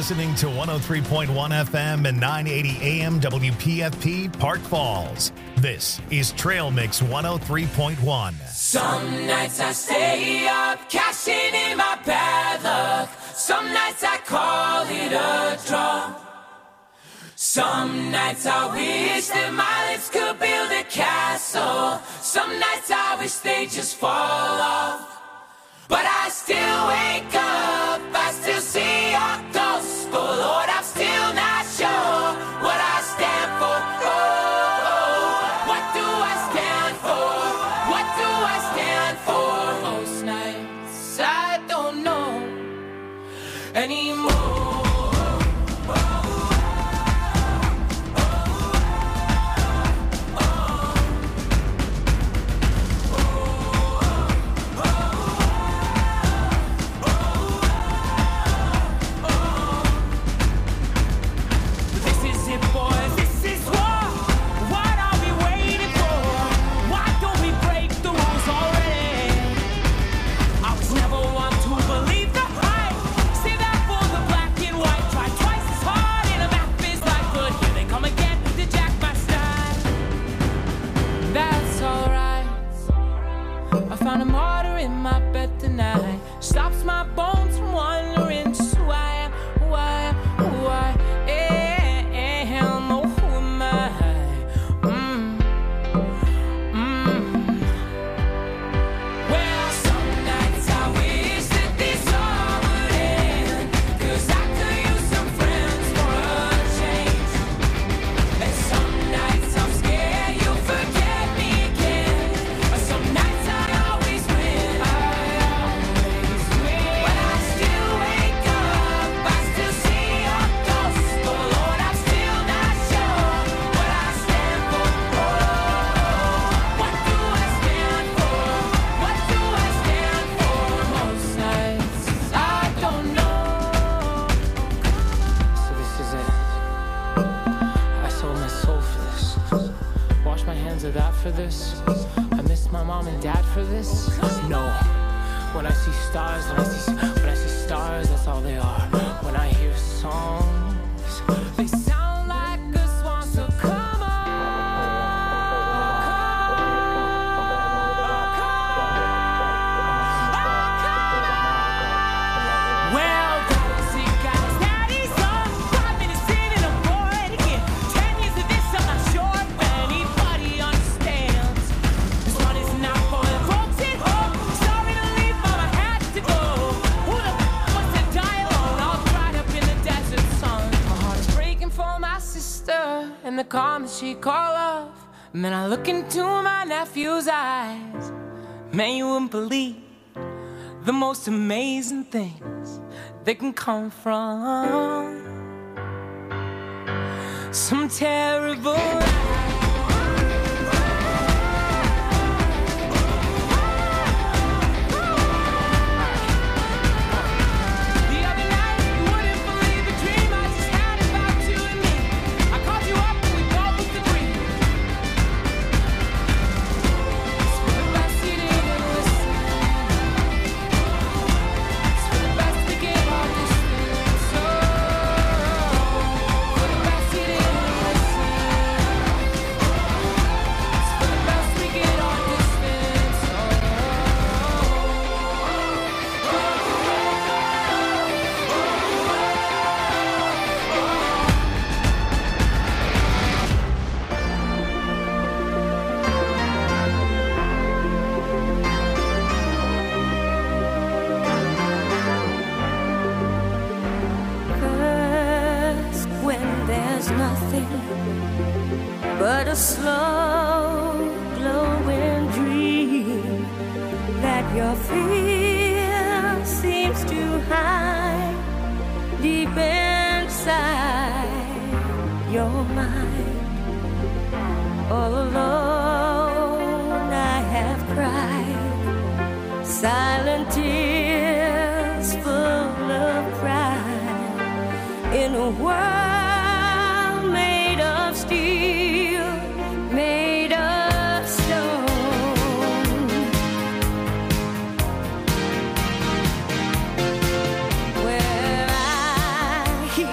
listening to 103.1 FM and 980 AM WPFP Park Falls. This is Trail Mix 103.1. Some nights I stay up, cashing in my bad luck. Some nights I call it a draw. Some nights I wish that my lips could build a castle. Some nights I wish they just fall off. But I still wake up, I still see your gospel. Lord, I'm still not sure what I stand for. Oh, what do I stand for? What do I stand for? Most nights I don't know anymore. Found a martyr in my bed tonight. Stops my bones from wandering. Just who I am, who I am, who I am. Oh, who am I? Well, some nights I wish that this all would end, 'cause I could use some friends for a change. And some nights I'm scared you'll forget me again. Some nights I always win. But I still wake up, I still see your ghost. Oh Lord, I'm still not sure what I stand for. What do I stand for? What do I stand for? Most nights I don't know. So this is it. I sold my soul for this. Wash my hands of that for this. I miss my mom and dad for this. No. When I see stars, when I see stars, that's all they are. When I hear songs, they sound like a swan. So come on. Well, guys, daddy's on 5 minutes in and I'm bored again. 10 years of this, I'm not sure if anybody understands. This one is not for the folks at home. Sorry to leave, but I had to go. Who the wants to die alone, all dried up in the desert sun? My heart is breaking for my sister and the calm that she call off. Man, I look into my nephew's eyes. Man, you wouldn't believe the most amazing things that can come from some terrible The other night, you wouldn't believe the dream I just had about you and me. I called you up and we both agreed. It's for the best you didn't listen. It's for the best we get all this feeling. So for the best you didn't listen. It's for the best we get all this feeling. So First, when there's nothing but a slow glowing dream that your fear seems to hide deep inside your mind. All alone I have cried silent tears full of pride in a world made of steel, made of stone. Where I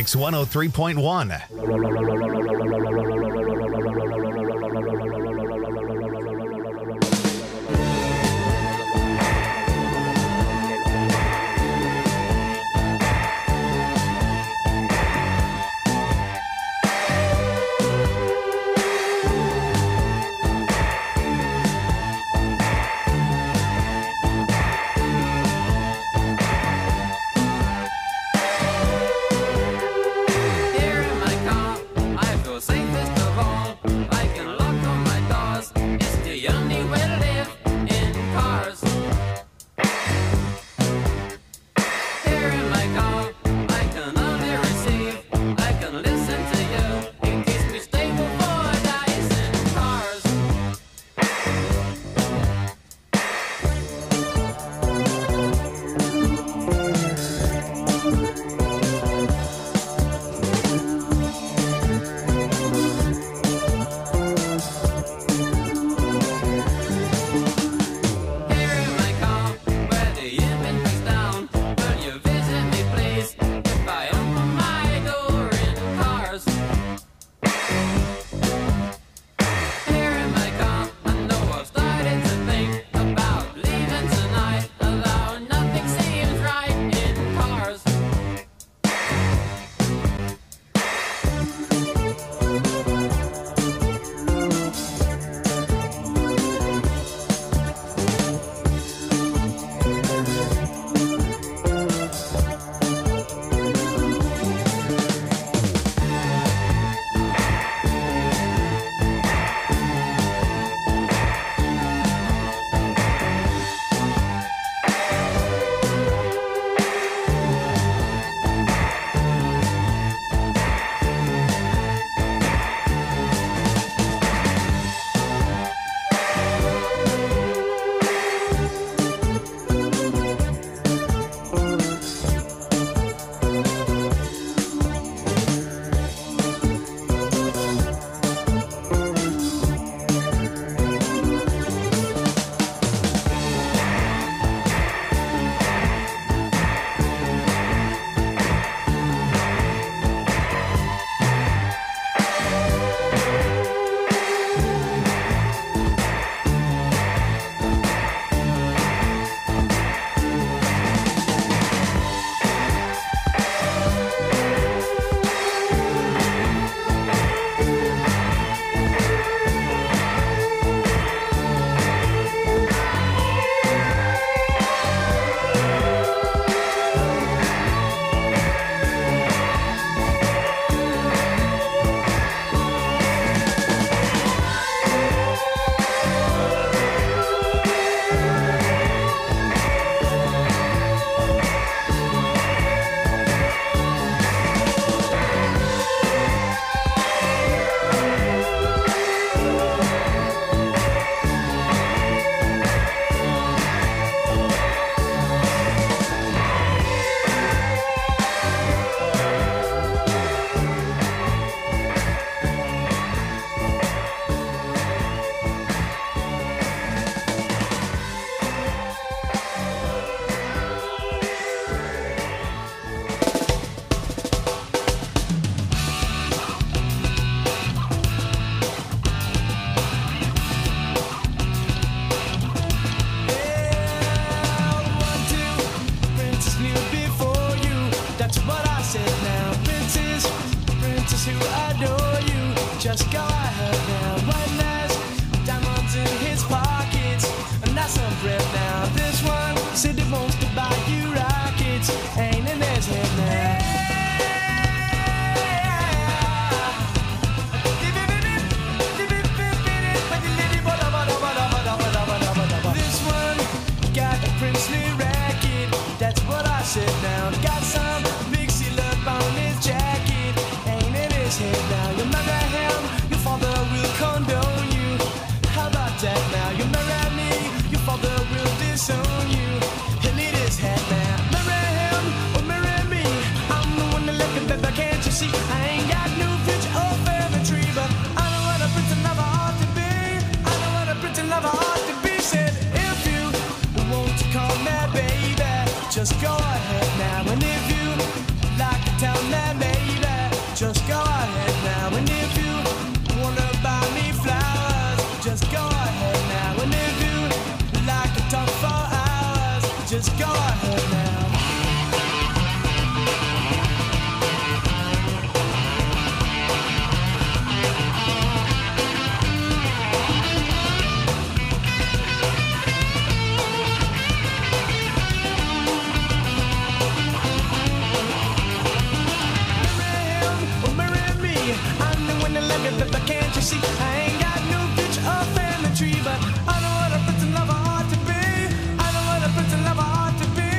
Mix 103.1. Just go ahead now. One has diamonds in his pockets, and that's some breath now. This one said he wants to buy you rockets, ain't in his head now. This one got a princely racket, that's what I said now. Got some big seal up on his jacket, ain't in his head now. You marry him, your father will condone you. How about that now? You marry me, your father will disown you. He'll eat his head now. Marry him or marry me, I'm the one that left him, baby, can't you see? I ain't got no future or family tree, but I know what a pretty lover ought to be. I know what a pretty lover ought to be. Said if you want to call me baby, just go ahead now. And if you like to tell me baby, but can't you see? I ain't got no future or family tree, but I know what a prince and lover ought to be. I know what a prince and lover ought to be.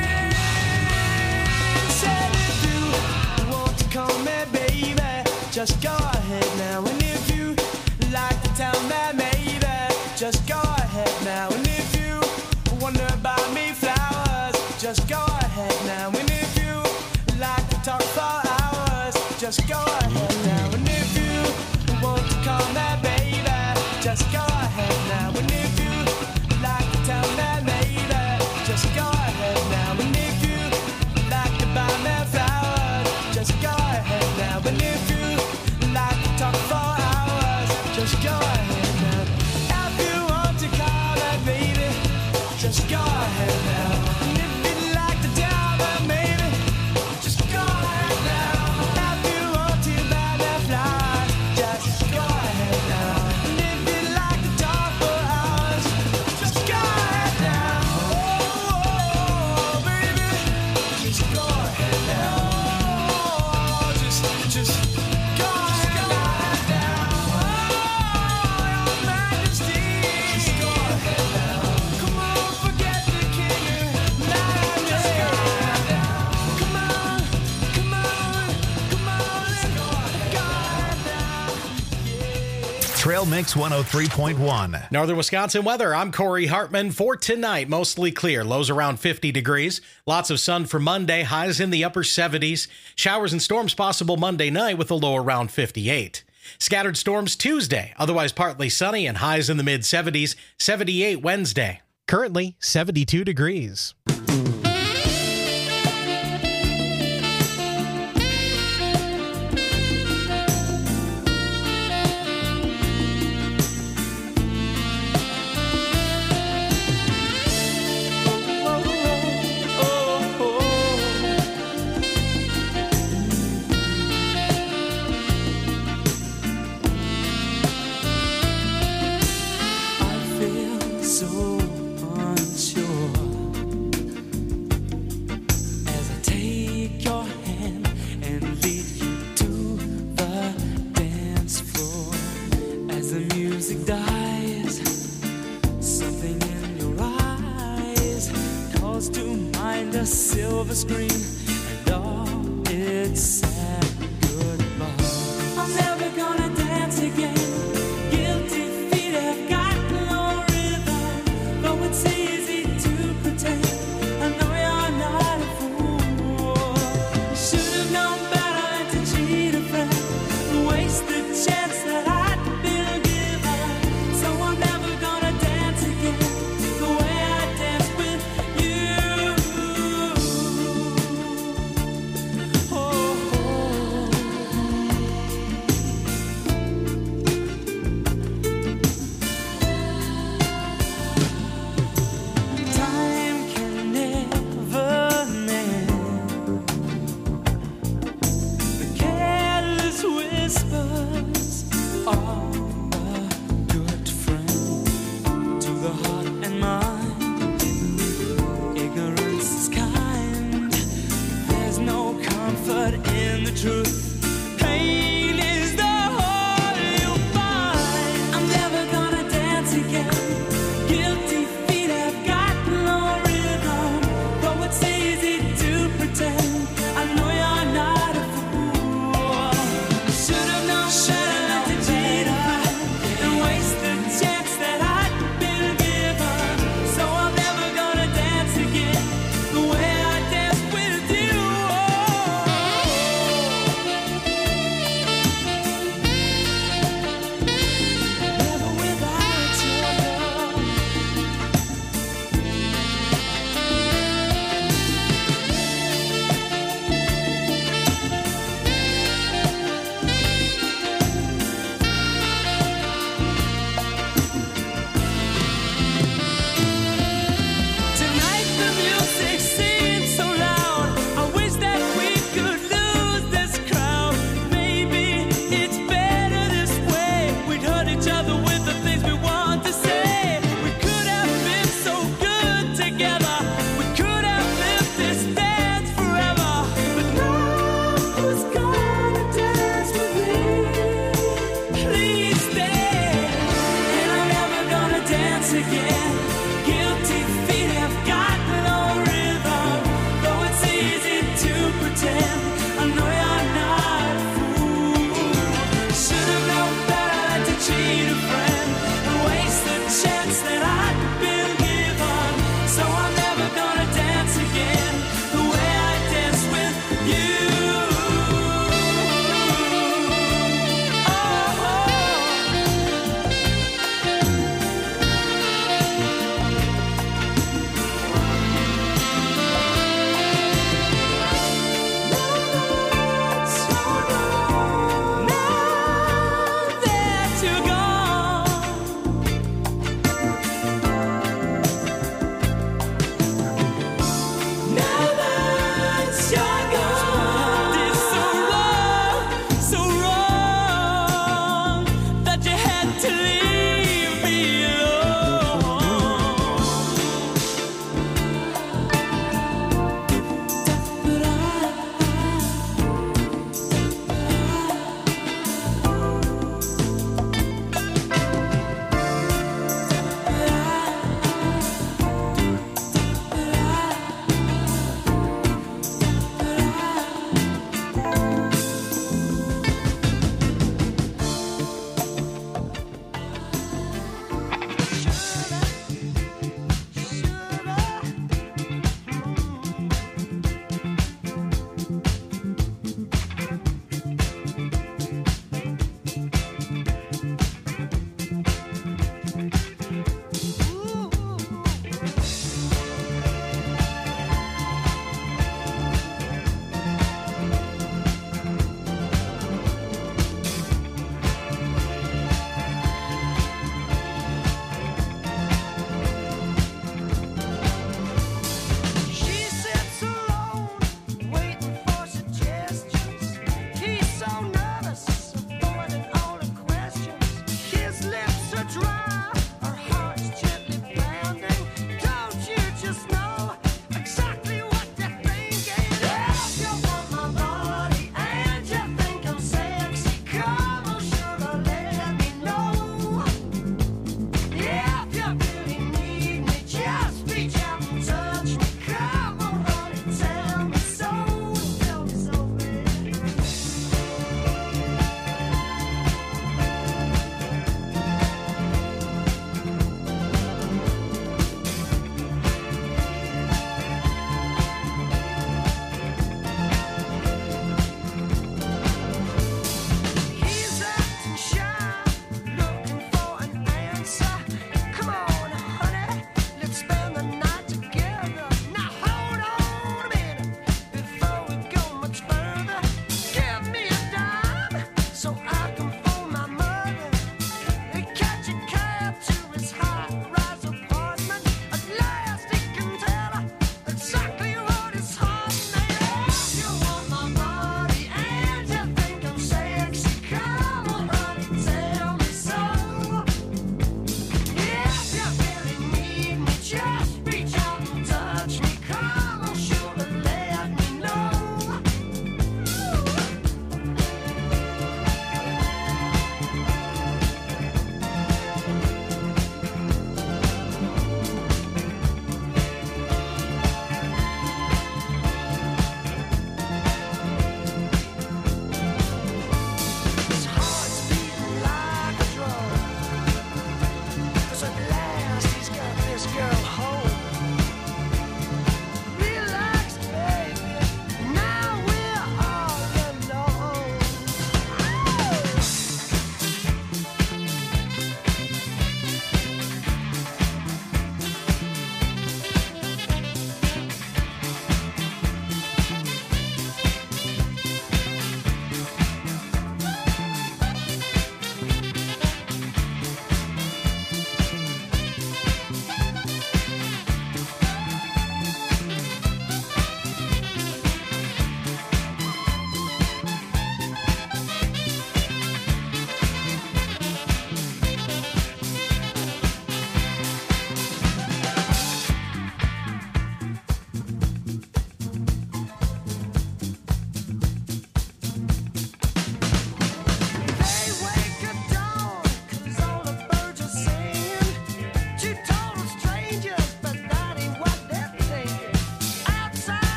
Said if you want to call me baby, just go ahead now. And if you like to tell me maybe, just go ahead now. And if you wonder about me flowers, just go ahead now. And if you like to talk for hours, just go ahead now. And if you want to call me baby, just go ahead now. And if you like to tell me maybe, just go ahead now. And if you like to buy me flowers, just go ahead now. And if you like to talk for hours, just go ahead now. If you want to call me baby, just go ahead now. And if you like to tell me maybe, just go ahead now. If you want to buy me flowers, just go ahead now. And if you like to talk for hours, just go ahead now. Oh, baby, just go ahead now. Oh, just go ahead now. Oh, your majesty, just go ahead now. Come on, forget the king and majesty. Come on, come on, come on, let's go ahead now. Trail Mix 103.1. Northern Wisconsin weather. I'm Corey Hartman. For tonight, mostly clear. Lows around 50 degrees. Lots of sun for Monday. Highs in the upper 70s. Showers and storms possible Monday night with a low around 58. Scattered storms Tuesday. Otherwise partly sunny and highs in the mid 70s. 78 Wednesday. Currently 72 degrees. I feel so unsure.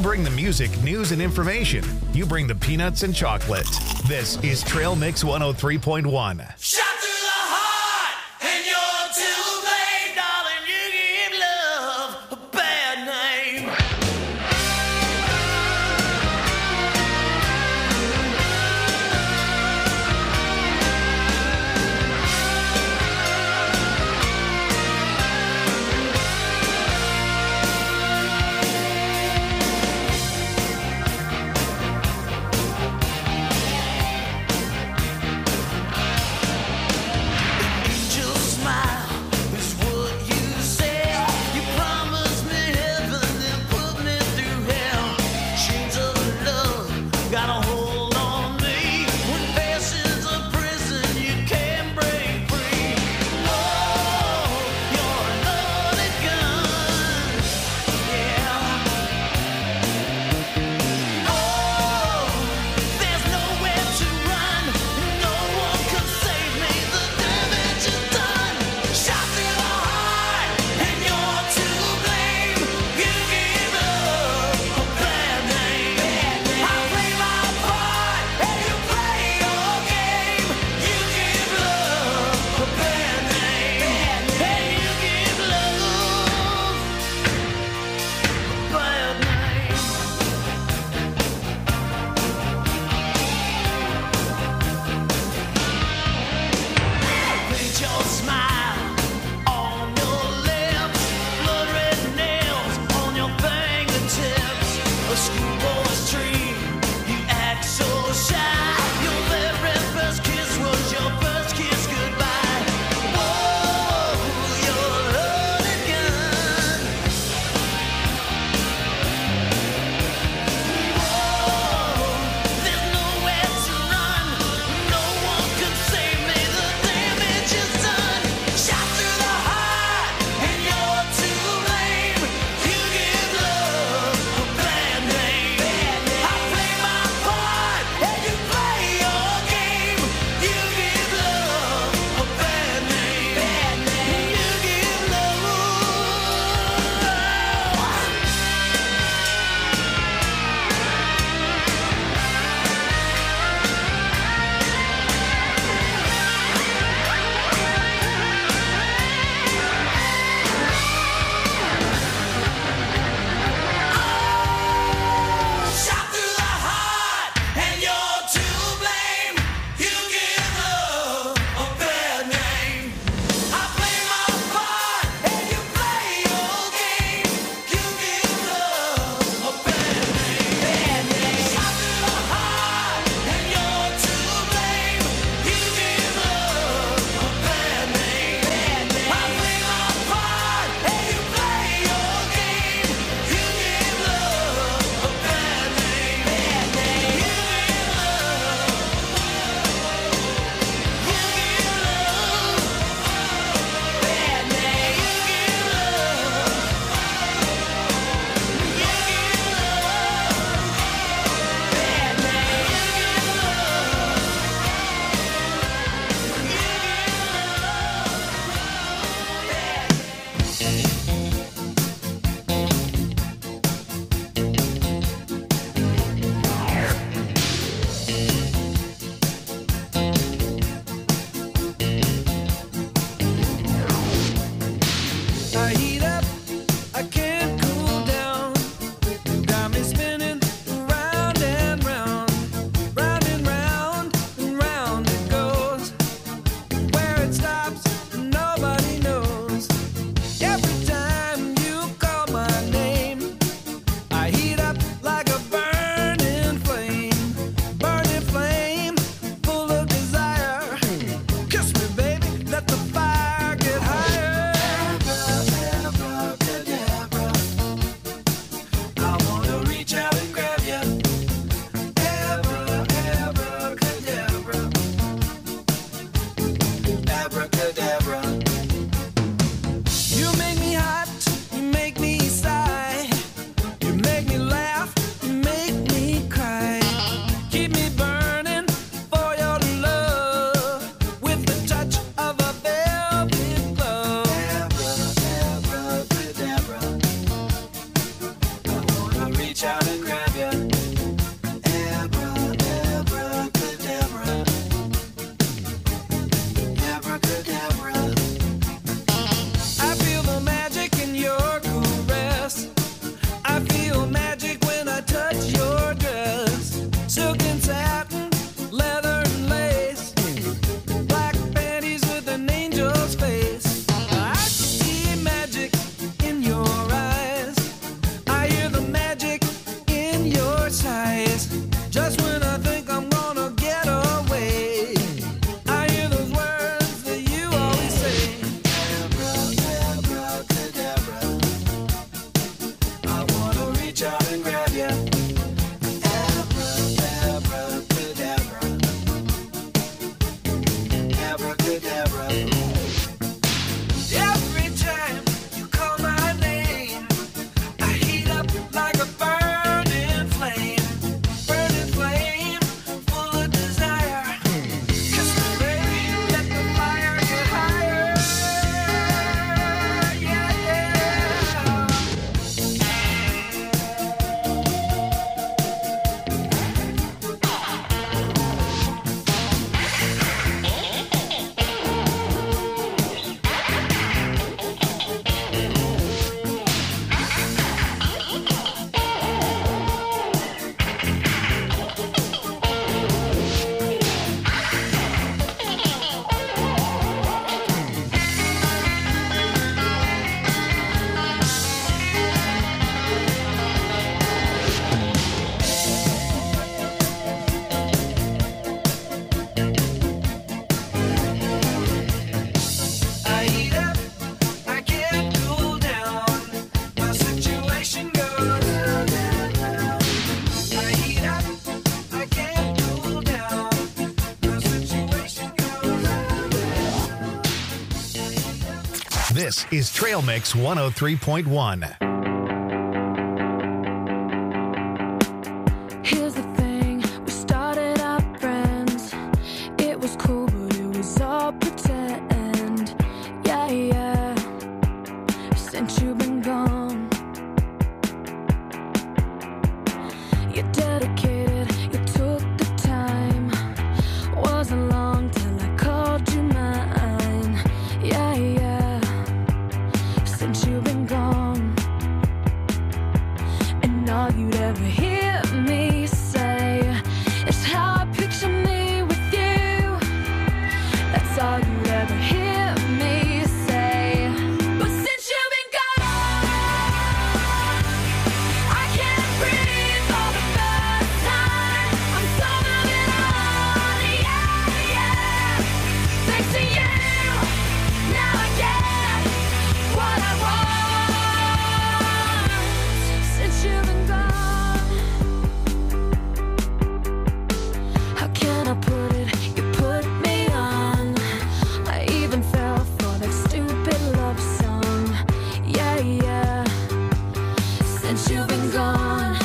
bring the music, news, and information. You bring the peanuts and chocolate. This is Trail Mix 103.1. Shot through the heart, and you're too late, darling. You give love a bad name. This is Trail Mix 103.1. Here's the thing, we started out friends. It was cool, but it was all pretend. Yeah, yeah. Since you've been gone, you're dedicated, you took the time. Wasn't long till I called you mine. Yeah, yeah. Since you've been gone, and all you'd ever hear me say is how I picture me with you. That's all you'd ever hear me say. But since you've been gone, I can't breathe for the first time. I'm so moving on, yeah, yeah. Thanks to you, now I get what I want. Since you've been gone, how can I put it? You put me on. I even fell for that stupid love song. Yeah, yeah. Since you've been gone,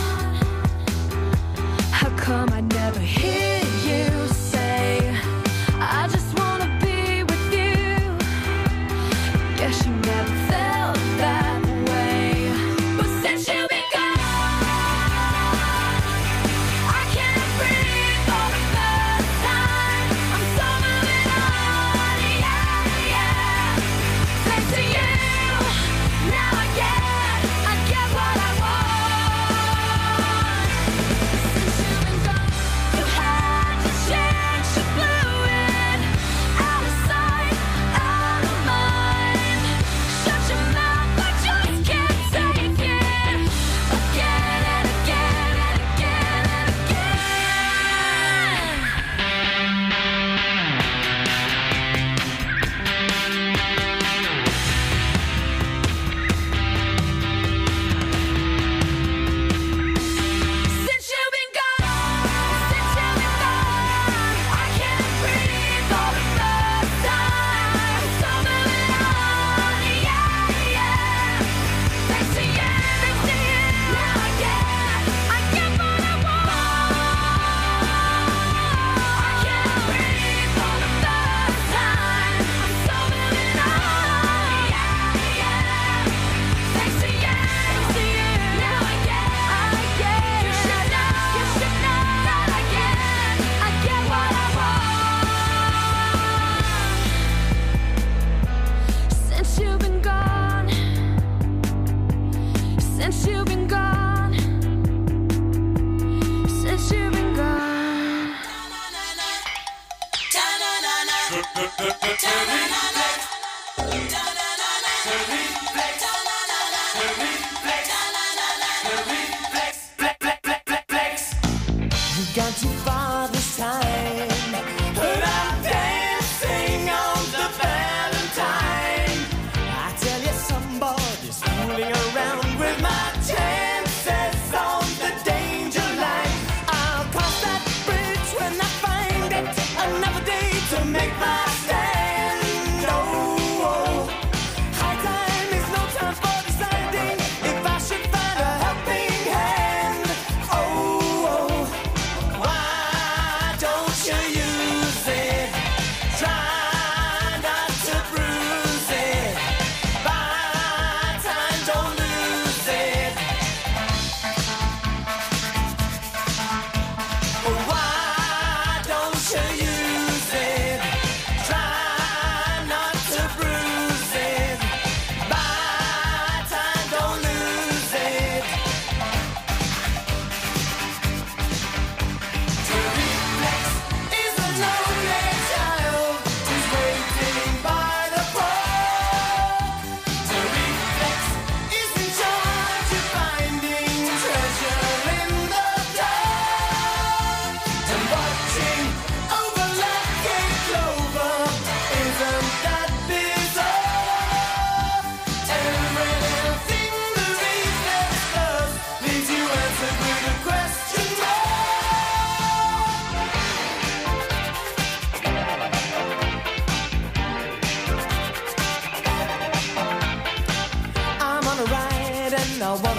how come I never hear you say I just wanna be with you? Guess you never felt that way. But since you've been gone, I can't breathe for the first time. I'm so moving on, yeah, yeah. Thanks to you, now I get what I want. Since you've been gone, you had your chance, you blew it. Out of sight, out of mind. Shut your mouth, I just can't take it. Again and again and again and again. Since you've been gone, I can't breathe for the first time. So moving on, yeah, yeah. Thanks to you, now I get what I want. I can't breathe for the first time. I'm so moving on, yeah, yeah. Thanks to you, now I get. You should know that I get what I want. Since you've been gone, since you've been gone, since you've been gone. You got too far this time, but I'm dancing on the Valentine. I tell you, somebody's fooling around with my chances on the danger line. I'll cross that bridge when I find it. Another day to make my stand. Oh, oh. High time is no time for deciding if I should find a helping hand. Oh, oh. Why don't you use it? Try not to bruise it. Buy time, don't lose it. Why don't you use it? Try not to bruise it. Buy time, don't lose it. To reflex is a lonely child who's waiting by the pole. To reflex is in charge of finding treasure in the dark. And watching over lucky clover, isn't that bizarre? Every little thing the reflex does leaves you answered with a question mark.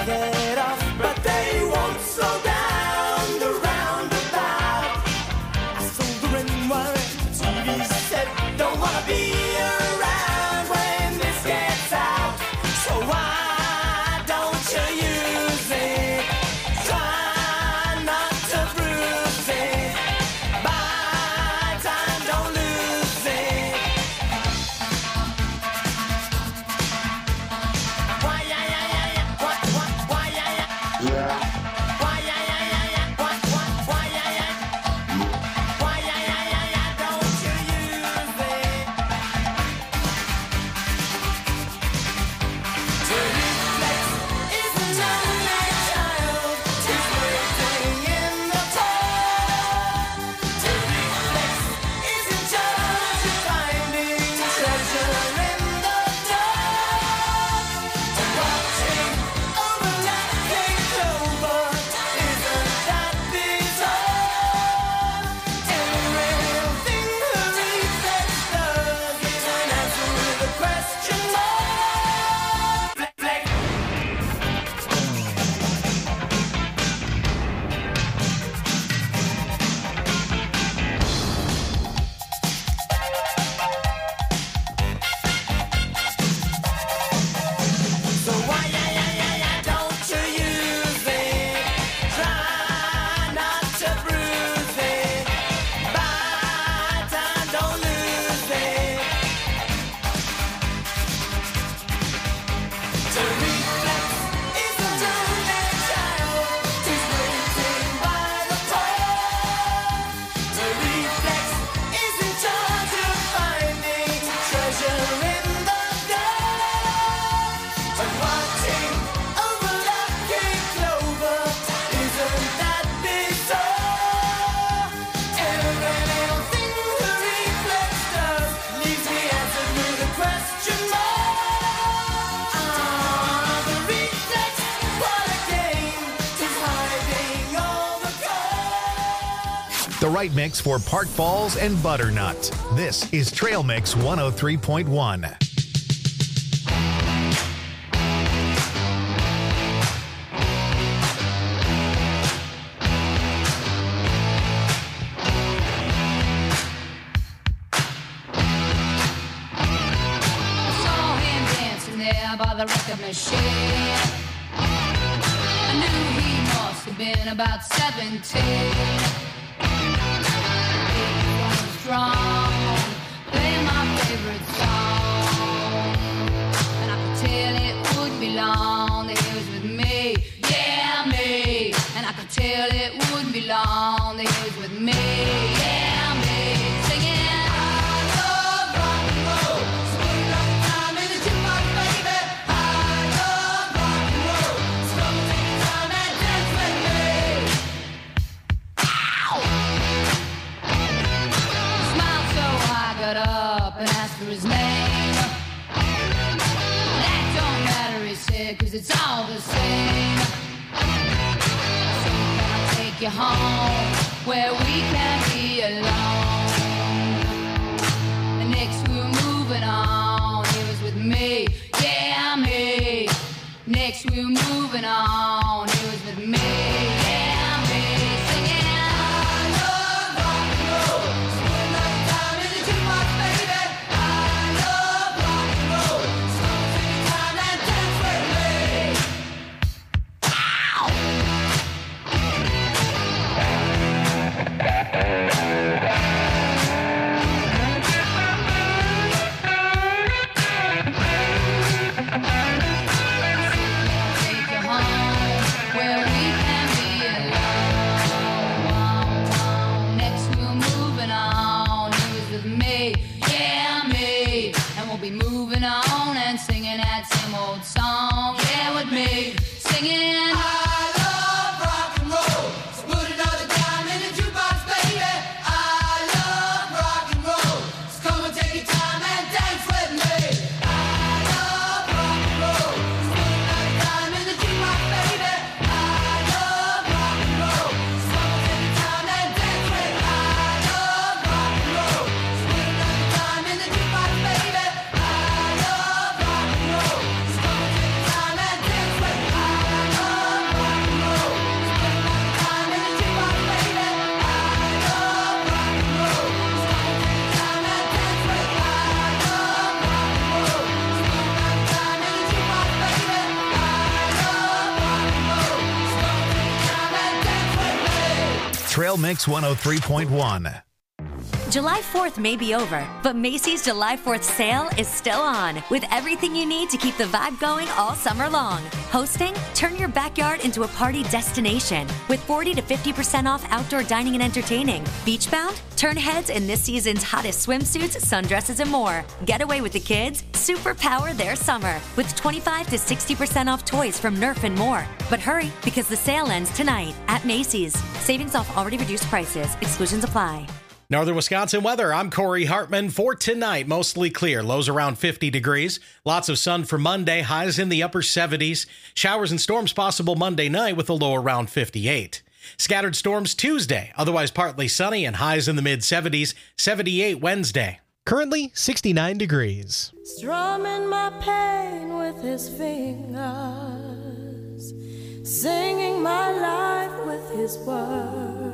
head off, but they won't slow down the roundabout. I sold the red TV set, don't wanna be around when this gets out. So why don't you use it? Try not to bruise it. Buy time, don't lose it. Why yeah yeah yeah yeah? Why yeah yeah? Why yeah yeah yeah yeah? Why yeah yeah? Why yeah yeah yeah yeah? Don't you use it? To reflex isn't only child, it's waiting in the cold. To reflex isn't just finding treasure in the dark. To watching overlapping clover isn't that bizarre. Every real thing the reflex does is an answer with a question mark. Flex. So why yeah yeah yeah yeah? Don't you use it? Try not to bruise it. Buy time, don't lose it. To reflex isn't only child, it's waiting by the pole. To reflex isn't charge of finding treasure in the dark. But watching overlooking clover isn't that bizarre. Every little thing the reflex does leaves me answered with a question mark. The reflex, what a game, 'tis hiding all the cards. The right mix for Park Falls and Butternut. This is Trail Mix 103.1. I saw him dancing there by the record machine. I knew he must have been about 17. He was strong, playing my favorite song. And I could tell it wouldn't be long that he was with me, yeah, me. And I could tell it wouldn't be long that he was with me, yeah, me. Singing, I love rock and roll. Spend enough time in the jukebox, baby. I love rock and roll. So come and take your time and dance with me. He smiled so I got up and asked for his name. That don't matter, he said, 'cause it's all the same. So can I take you home where we can be alone? And next we were moving on. He was with me, yeah, me. Next we were moving on. He was with me, yeah, me. Singing, I love rock and roll. Spend enough time in the jukebox, baby. I love rock and roll. So come take your time and dance with me. Take you home where we can be alone. Next we're moving on. He was with me, yeah, me. And we'll be moving on and singing that same old song, yeah, with me. Singing, I love rock and roll. So put another dime in the jukebox, baby. I love rock and roll. So come and take your time and dance with me. I love rock and roll. So put another dime in the jukebox, baby. I love rock and roll. So come and take your time and dance with me. I love rock and roll. So put another dime in the jukebox, baby. I love rock and roll. So come and take your time and dance with me. I love Trail Mix 103.1. July 4th may be over, but Macy's July 4th sale is still on with everything you need to keep the vibe going all summer long. Hosting? Turn your backyard into a party destination with 40 to 50% off outdoor dining and entertaining. Beachbound? Turn heads in this season's hottest swimsuits, sundresses, and more. Get away with the kids? Superpower their summer with 25 to 60% off toys from Nerf and more. But hurry, because the sale ends tonight at Macy's. Savings off already reduced prices. Exclusions apply. Northern Wisconsin weather. I'm Corey Hartman. For tonight, mostly clear. Lows around 50 degrees. Lots of sun for Monday. Highs in the upper 70s. Showers and storms possible Monday night with a low around 58. Scattered storms Tuesday. Otherwise partly sunny and highs in the mid-70s. 78 Wednesday. Currently 69 degrees. Strumming my pain with his fingers, singing my life with his words,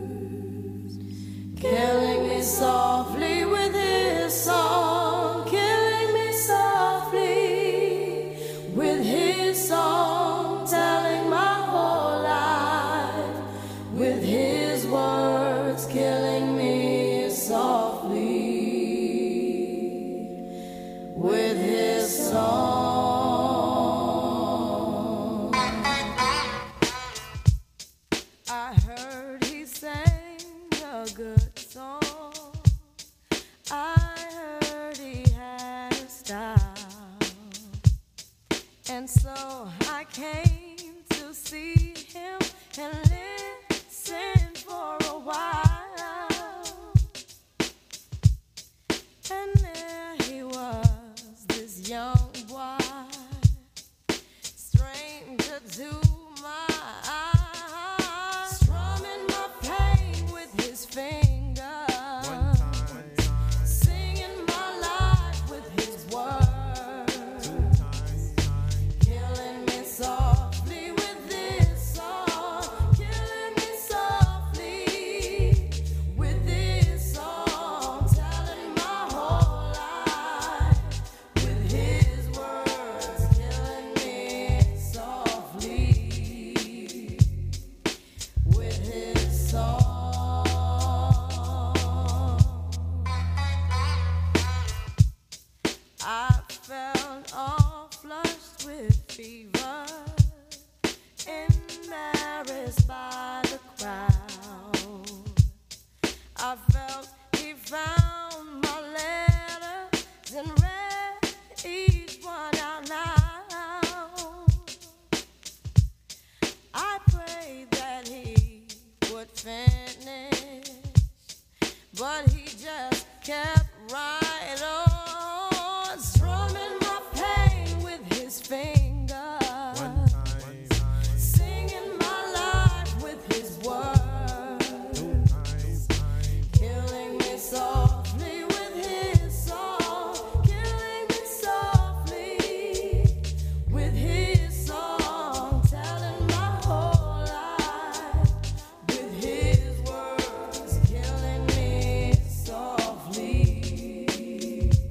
killing me softly with his song, killing me softly with his song, telling my whole life with his words, killing me softly with his song. I heard he sang a good song. I heard he had a style, and so I came to see him and listen for a while. And there he was, this young boy, stranger to my eyes, strumming my pain with his fingers, singing my life with his words, killing me softly with this song, killing me softly with this song, telling my whole life with his words, killing me softly with his song. I felt all flushed with fever, embarrassed by the crowd. I felt he found my letters and read each one out loud. I prayed that he would finish, but he just kept right on, strumming my pain with his fingers, singing my life with his words, killing me softly with his song, killing me softly with his song, telling my whole life with his words, killing me softly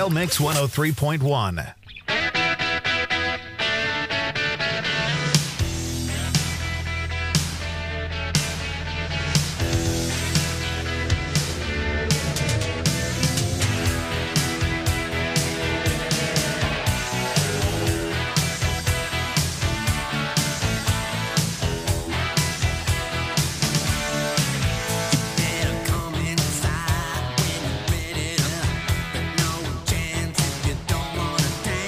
Trail Mix 103.1. Come inside when you're ready to, but no chance if you don't wanna dance.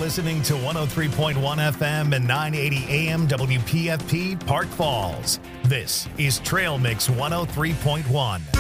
listening to 103.1 FM and 980 AM WPFP Park Falls. This is Trail Mix 103.1.